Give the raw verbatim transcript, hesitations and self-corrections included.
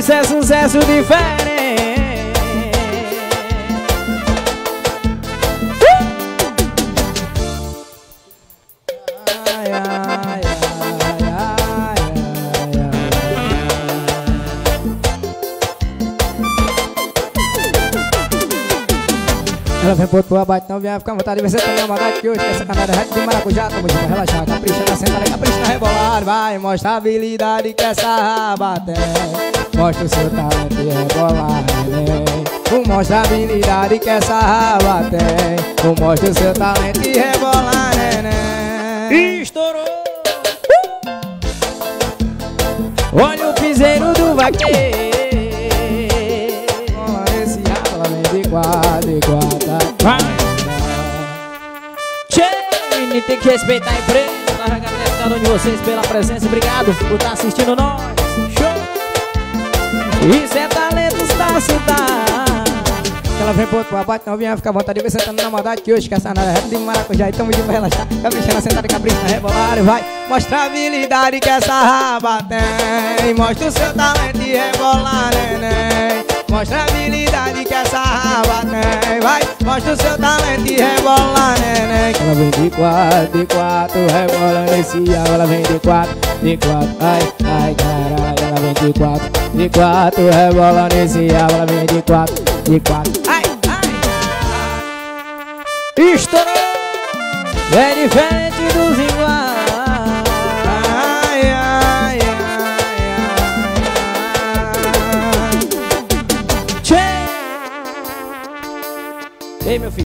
isso é sucesso diferente. Ai, ai, ai, ai, ai, ai. Ela vem por tua bate, não vem ficar à vontade. Você tem a maldade que hoje quer sacanagem. Rede de maracujá, tamo junto, relaxar. Capricha na sentada, capricha na rebolar. Vai, mostra a habilidade que essa raba tem. Mostra o seu talento e rebolar, neném. Mostra a habilidade que essa raba tem. Mostra o seu talento e rebolar, neném. Estourou. Olha o piseiro do vaqueiro. Esse rabo lá vem de quatro, de quatro. Vai. Tchê, menino, tem que respeitar a empresa. Agradeço a cada um de vocês pela presença. Obrigado por estar assistindo nós. Show. Isso é talento, está sudado. Ela vem pro outro abate, não vinha ficar à vontade. Vem sentando na maldade que hoje quer essa nada. Rap de maracujá e tamo de relaxar. Capricha na sentada, capricha na rebolar. Vai, mostra a habilidade que essa raba tem. Mostra o seu talento e rebolar, neném. Mostra a habilidade que essa raba tem. Vai, mostra o seu talento e rebolar, neném. Ela vem de quatro, de quatro, rebola nesse ar. Ela vem de quatro, de quatro, ai, ai, caralho. Ela vem de quatro, de quatro, rebola nesse ar. Ela vem de quatro, de quatro, ai, ai, ai. Estourou. É diferente dos iguais. Ai, ai, ai, ai, ai. Tchê. Ei, meu filho.